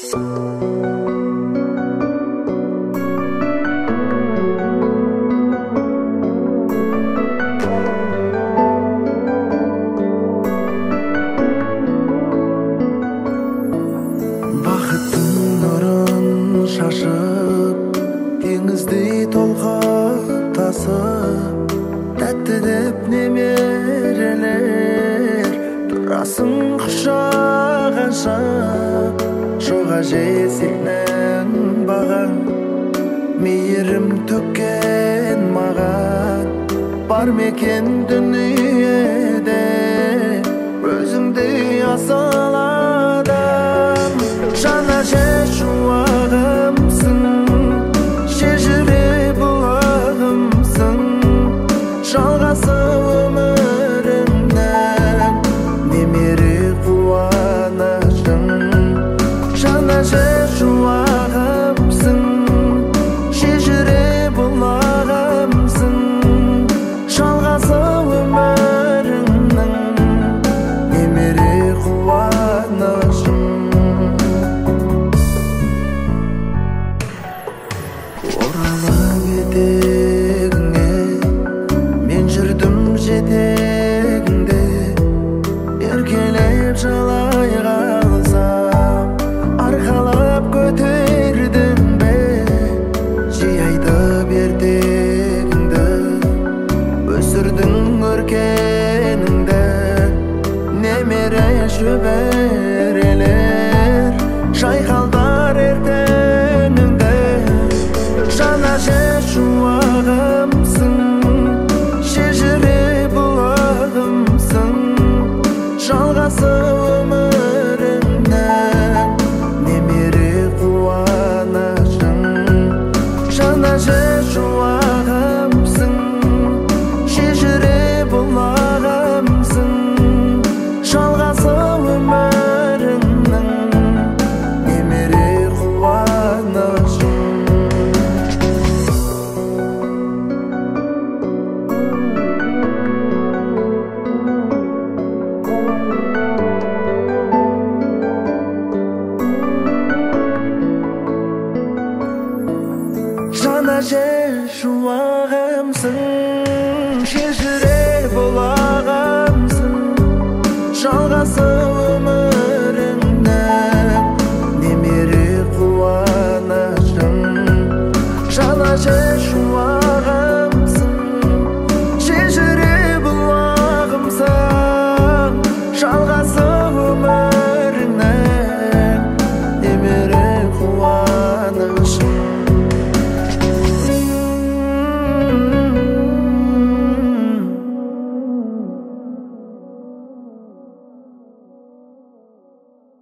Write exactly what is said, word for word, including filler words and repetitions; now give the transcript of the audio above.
Бақыттың нұрын шашып, теңіздей толқып тасып, тәтті деп немерелер тұрасың құшақ ашып. Жоға жесекнің бағаң, мейірім төккен маған. Бар мекен дүниеде өзіңдей асыл адам. Жана жер шуағымсың, шежіре бұлағымсың, жалғасы өмірімнің немере қуанышың. Жана жер шуағымсың, шежіре бұлағымсың, жалғасы өмірімнің немере қуанышың. Оралып етегіңе мен жүрдім жетегіңде, еркелеп жылай қалсам арқалап көтердің бе? Жиі айтып ертегіңді, өсірдің өркеніңді, немере шөберелер жайқалдар ертеңіңді. Жана жер шуағымсың, шежіре бұлағымсың, жалғасы өмірімнің немере қуанышың. Жана жер шуағымсың, шежіре бұлағымсың, жалғасы өмірімнің немере қуанышың. Жана жер шуағымсың, шежіре бұлағымсың, жалғасы